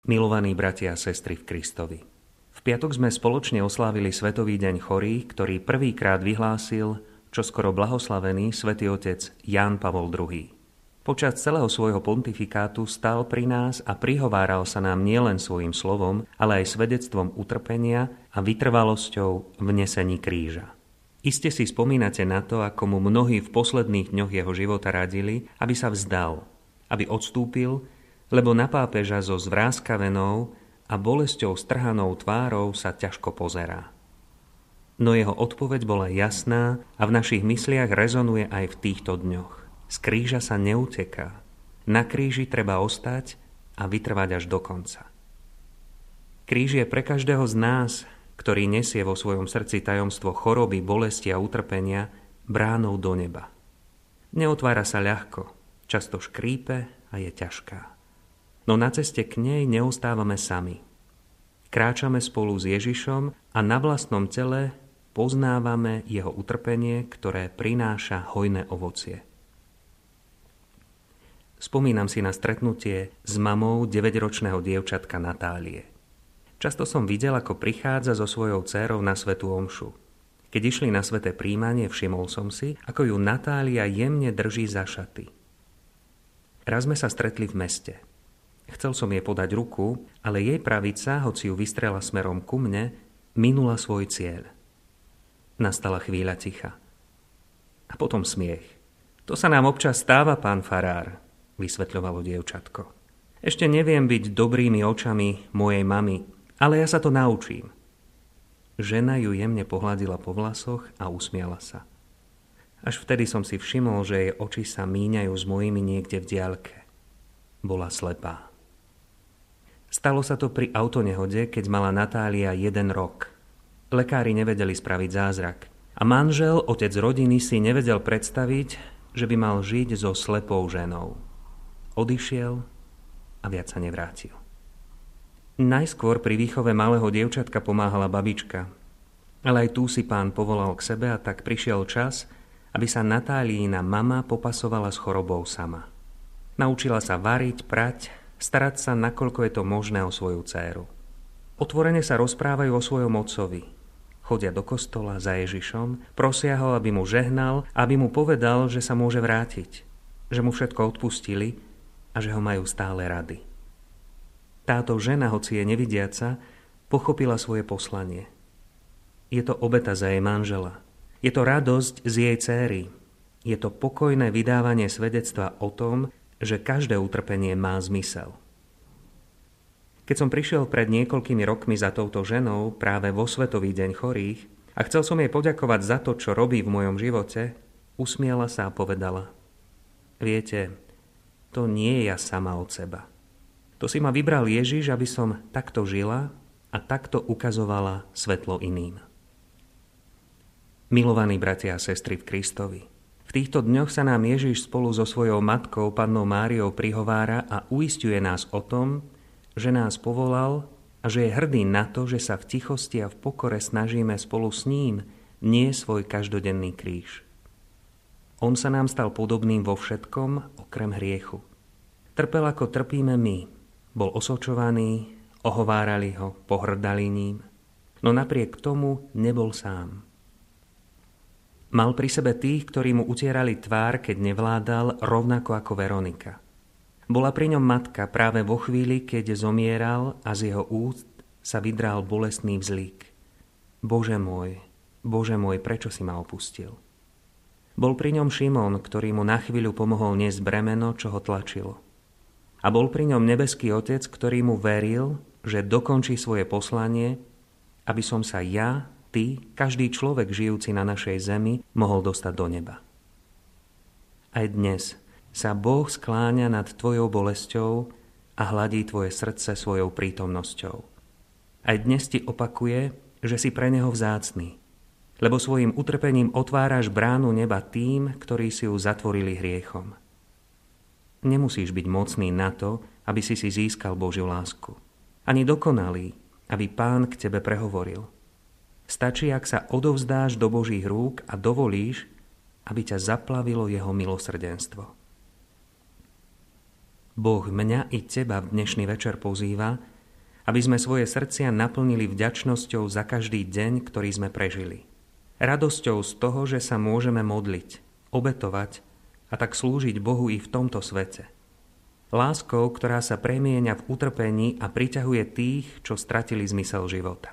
Milovaní bratia a sestry v Kristovi. V piatok sme spoločne oslávili Svetový deň chorých, ktorý prvýkrát vyhlásil čoskoro blahoslavený svätý otec Ján Pavol II. Počas celého svojho pontifikátu stál pri nás a prihováral sa nám nielen svojím slovom, ale aj svedectvom utrpenia a vytrvalosťou v nesení kríža. Iste si spomínate na to, ako mu mnohí v posledných dňoch jeho života radili, aby sa vzdal, aby odstúpil, lebo na pápeža so zvráskavenou a bolesťou strhanou tvárou sa ťažko pozerá. No jeho odpoveď bola jasná a v našich mysliach rezonuje aj v týchto dňoch. Z kríža sa neuteká. Na kríži treba ostať a vytrvať až do konca. Kríž je pre každého z nás, ktorý nesie vo svojom srdci tajomstvo choroby, bolesti a utrpenia, bránou do neba. Neotvára sa ľahko, často škrípe a je ťažká. No na ceste k nej neostávame sami. Kráčame spolu s Ježišom a na vlastnom tele poznávame jeho utrpenie, ktoré prináša hojné ovocie. Spomínam si na stretnutie s mamou 9-ročného dievčatka Natálie. Často som videl, ako prichádza so svojou dcérou na svätú omšu. Keď išli na sväté príjmanie, všimol som si, ako ju Natália jemne drží za šaty. Raz sme sa stretli v meste. Chcel som jej podať ruku, ale jej pravica, hoci ju vystrela smerom ku mne, minula svoj cieľ. Nastala chvíľa ticha. A potom smiech. To sa nám občas stáva, pán farár, vysvetľovalo dievčatko. Ešte neviem byť dobrými očami mojej mamy, ale ja sa to naučím. Žena ju jemne pohľadila po vlasoch a usmiala sa. Až vtedy som si všimol, že jej oči sa míňajú s mojimi niekde v diaľke. Bola slepá. Stalo sa to pri autonehode, keď mala Natália 1 rok. Lekári nevedeli spraviť zázrak. A manžel, otec rodiny, si nevedel predstaviť, že by mal žiť so slepou ženou. Odišiel a viac sa nevrátil. Najskôr pri výchove malého dievčatka pomáhala babička. Ale aj tu si pán povolal k sebe a tak prišiel čas, aby sa Natálína mama popasovala s chorobou sama. Naučila sa variť, prať, starať sa, nakoľko je to možné o svoju dcéru. Otvorene sa rozprávajú o svojom otcovi. Chodia do kostola za Ježišom, prosia ho, aby mu žehnal, aby mu povedal, že sa môže vrátiť, že mu všetko odpustili a že ho majú stále rady. Táto žena, hoci je nevidiaca, pochopila svoje poslanie. Je to obeta za jej manžela. Je to radosť z jej dcéry. Je to pokojné vydávanie svedectva o tom, že každé utrpenie má zmysel. Keď som prišiel pred niekoľkými rokmi za touto ženou práve vo Svetový deň chorých a chcel som jej poďakovať za to, čo robí v mojom živote, usmiala sa a povedala: Viete, to nie je ja sama od seba. To si ma vybral Ježiš, aby som takto žila a takto ukazovala svetlo iným. Milovaní bratia a sestry v Kristovi, v týchto dňoch sa nám Ježiš spolu so svojou matkou, pannou Máriou, prihovára a uisťuje nás o tom, že nás povolal a že je hrdý na to, že sa v tichosti a v pokore snažíme spolu s ním niesť svoj každodenný kríž. On sa nám stal podobným vo všetkom, okrem hriechu. Trpel, ako trpíme my. Bol osočovaný, ohovárali ho, pohrdali ním. No napriek tomu nebol sám. Mal pri sebe tých, ktorí mu utierali tvár, keď nevládal, rovnako ako Veronika. Bola pri ňom matka práve vo chvíli, keď zomieral a z jeho úst sa vydral bolestný vzlík. Bože môj, prečo si ma opustil? Bol pri ňom Šimon, ktorý mu na chvíľu pomohol niesť bremeno, čo ho tlačilo. A bol pri ňom nebeský Otec, ktorý mu veril, že dokončí svoje poslanie, aby som sa ja, ty, každý človek žijúci na našej zemi, mohol dostať do neba. Aj dnes sa Boh skláňa nad tvojou bolesťou a hladí tvoje srdce svojou prítomnosťou. Aj dnes ti opakuje, že si pre neho vzácny, lebo svojim utrpením otváraš bránu neba tým, ktorí si ju zatvorili hriechom. Nemusíš byť mocný na to, aby si získal Božiu lásku. Ani dokonalý, aby Pán k tebe prehovoril. Stačí, ak sa odovzdáš do Božích rúk a dovolíš, aby ťa zaplavilo jeho milosrdenstvo. Boh mňa i teba v dnešný večer pozýva, aby sme svoje srdcia naplnili vďačnosťou za každý deň, ktorý sme prežili. Radosťou z toho, že sa môžeme modliť, obetovať a tak slúžiť Bohu i v tomto svete. Láskou, ktorá sa premieňa v utrpení a priťahuje tých, čo stratili zmysel života.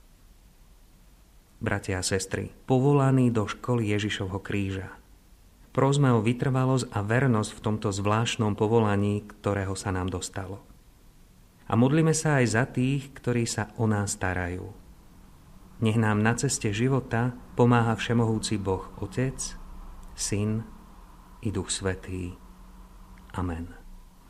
Bratia a sestry, povolaní do školy Ježišovho kríža. Prosme o vytrvalosť a vernosť v tomto zvláštnom povolaní, ktorého sa nám dostalo. A modlíme sa aj za tých, ktorí sa o nás starajú. Nech nám na ceste života pomáha všemohúci Boh, Otec, Syn i Duch Svätý. Amen.